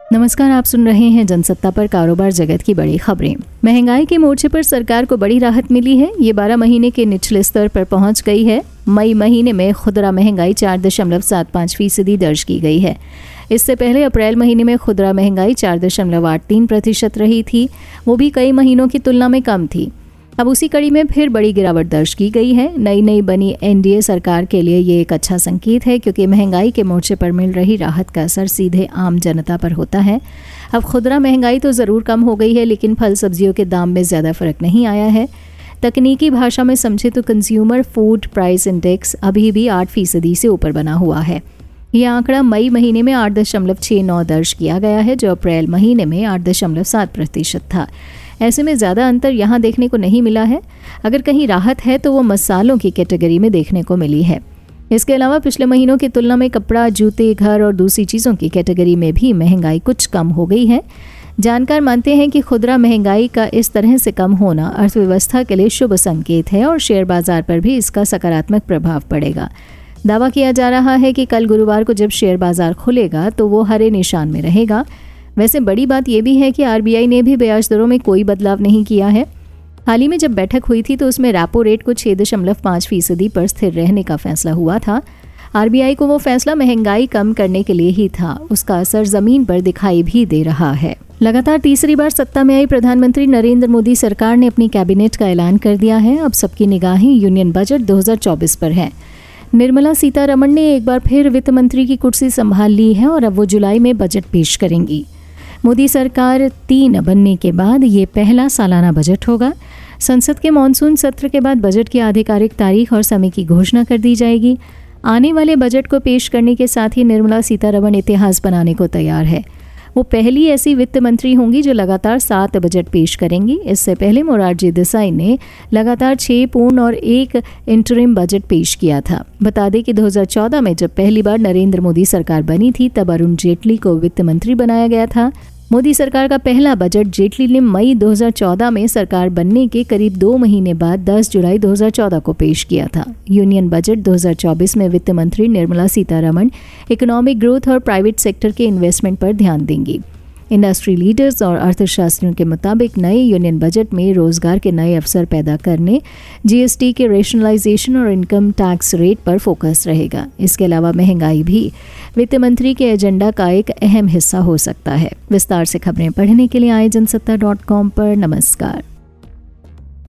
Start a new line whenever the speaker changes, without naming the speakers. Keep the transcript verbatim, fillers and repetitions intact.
नमस्कार, आप सुन रहे हैं जनसत्ता पर कारोबार जगत की बड़ी खबरें। महंगाई के मोर्चे पर सरकार को बड़ी राहत मिली है। ये बारह महीने के निचले स्तर पर पहुंच गई है। मई महीने में खुदरा महंगाई चार दशमलव सात पाँच फीसदी दर्ज की गई है। इससे पहले अप्रैल महीने में खुदरा महंगाई चार दशमलव आठ तीन प्रतिशत रही थी, वो भी कई महीनों की तुलना में कम थी। अब उसी कड़ी में फिर बड़ी गिरावट दर्ज की गई है। नई नई बनी एनडीए सरकार के लिए ये एक अच्छा संकेत है, क्योंकि महंगाई के मोर्चे पर मिल रही राहत का असर सीधे आम जनता पर होता है। अब खुदरा महंगाई तो ज़रूर कम हो गई है, लेकिन फल सब्जियों के दाम में ज़्यादा फर्क नहीं आया है। तकनीकी भाषा में समझे तो कंज्यूमर फूड प्राइस इंडेक्स अभी भी आठ फीसदी से ऊपर बना हुआ है। यह आंकड़ा मई महीने में आठ दशमलव छः नौ दर्ज किया गया है, जो अप्रैल महीने में आठ दशमलव सात प्रतिशत था। ऐसे में ज़्यादा अंतर यहाँ देखने को नहीं मिला है। अगर कहीं राहत है तो वो मसालों की कैटेगरी में देखने को मिली है। इसके अलावा पिछले महीनों की तुलना में कपड़ा, जूते, घर और दूसरी चीज़ों की कैटेगरी में भी महंगाई कुछ कम हो गई है। जानकार मानते हैं कि खुदरा महंगाई का इस तरह से कम होना अर्थव्यवस्था के लिए शुभ संकेत है और शेयर बाजार पर भी इसका सकारात्मक प्रभाव पड़ेगा। दावा किया जा रहा है कि कल गुरुवार को जब शेयर बाजार खुलेगा तो वो हरे निशान में रहेगा। वैसे बड़ी बात यह भी है कि आरबीआई ने भी ब्याज दरों में कोई बदलाव नहीं किया है। हाल ही में जब बैठक हुई थी तो उसमें रेपो रेट को छः दशमलव पाँच फीसदी पर स्थिर रहने का फैसला हुआ था। आरबीआई को वो फैसला महंगाई कम करने के लिए ही था। उसका असर जमीन पर दिखाई भी दे रहा है। लगातार तीसरी बार सत्ता में आई प्रधानमंत्री नरेंद्र मोदी सरकार ने अपनी कैबिनेट का ऐलान कर दिया है। अब सबकी निगाहें यूनियन बजट दो हज़ार चौबीस पर है। निर्मला सीतारमण ने एक बार फिर वित्त मंत्री की कुर्सी संभाल ली है और अब वो जुलाई में बजट पेश करेंगी। मोदी सरकार तीन बनने के बाद ये पहला सालाना बजट होगा। संसद के मॉनसून सत्र के बाद बजट की आधिकारिक तारीख और समय की घोषणा कर दी जाएगी। आने वाले बजट को पेश करने के साथ ही निर्मला सीतारमण इतिहास बनाने को तैयार है। वो पहली ऐसी वित्त मंत्री होंगी जो लगातार सात बजट पेश करेंगी। इससे पहले मोरारजी देसाई ने लगातार छः पूर्ण और एक इंटरिम बजट पेश किया था। बता दें कि दो हज़ार चौदह में जब पहली बार नरेंद्र मोदी सरकार बनी थी तब अरुण जेटली को वित्त मंत्री बनाया गया था। मोदी सरकार का पहला बजट जेटली ने मई दो हज़ार चौदह में सरकार बनने के करीब दो महीने बाद दस जुलाई दो हज़ार चौदह को पेश किया था। यूनियन बजट दो हज़ार चौबीस में वित्त मंत्री निर्मला सीतारमण इकोनॉमिक ग्रोथ और प्राइवेट सेक्टर के इन्वेस्टमेंट पर ध्यान देंगी। इंडस्ट्री लीडर्स और अर्थशास्त्रियों के मुताबिक नए यूनियन बजट में रोजगार के नए अवसर पैदा करने, जीएसटी के रेशनलाइजेशन और इनकम टैक्स रेट पर फोकस रहेगा। इसके अलावा महंगाई भी वित्त मंत्री के एजेंडा का एक अहम हिस्सा हो सकता है। विस्तार से खबरें पढ़ने के लिए आए जनसत्ता डॉट कॉम पर। नमस्कार।